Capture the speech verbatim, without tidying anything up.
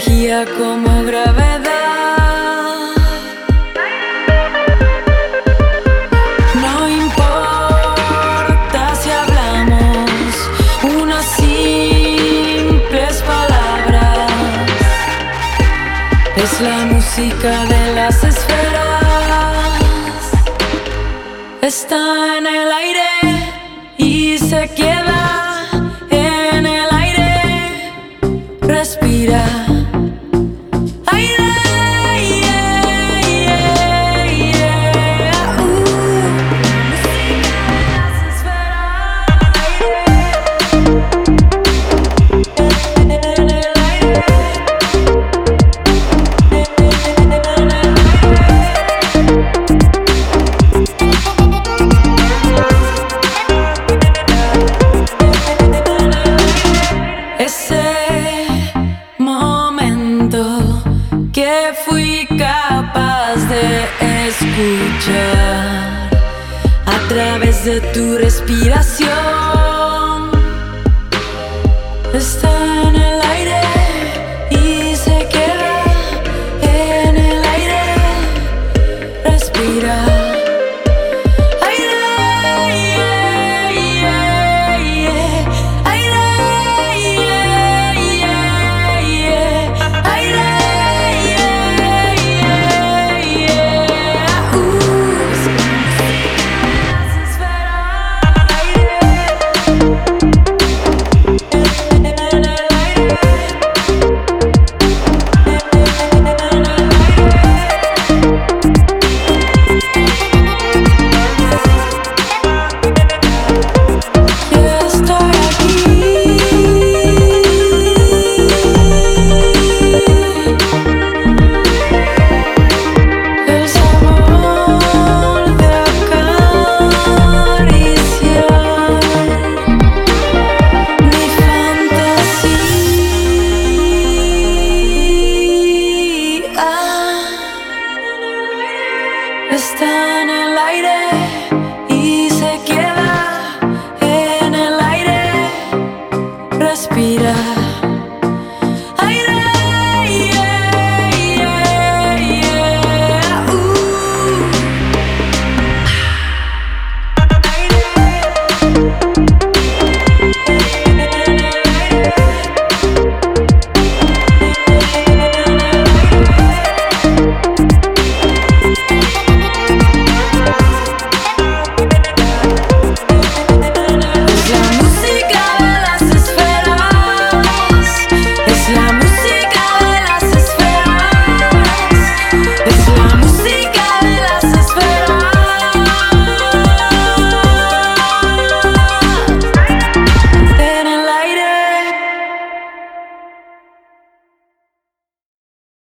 energía como gravedad. No importa si hablamos unas simples palabras, es la música de las esferas. Está en el aire y se queda en el aire. Respira. Aire, yeah, yeah, yeah. Uh, música de las esferas. En el aire. Ese momento que fui capaz de escuchar a través de tu respiración.